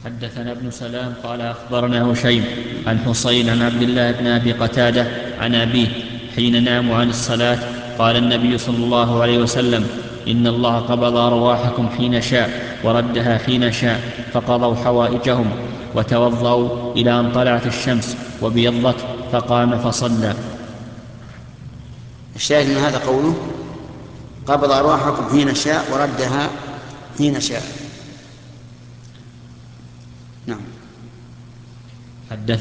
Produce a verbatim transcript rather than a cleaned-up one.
حدثنا ابن سلام قال أخبرنا هشيم عن حصين عن عبد الله بن أبي قتادة عن أبيه حين ناموا عن الصلاة قال النبي صلى الله عليه وسلم: إن الله قبض أرواحكم حين شاء وردها حين شاء، فقضوا حوائجهم وتوضأوا إلى أن طلعت الشمس وبيضت، فقام فصلى. الشاهد من هذا قوله: قبض أرواحكم حين شاء وردها حين شاء. نعم. حدث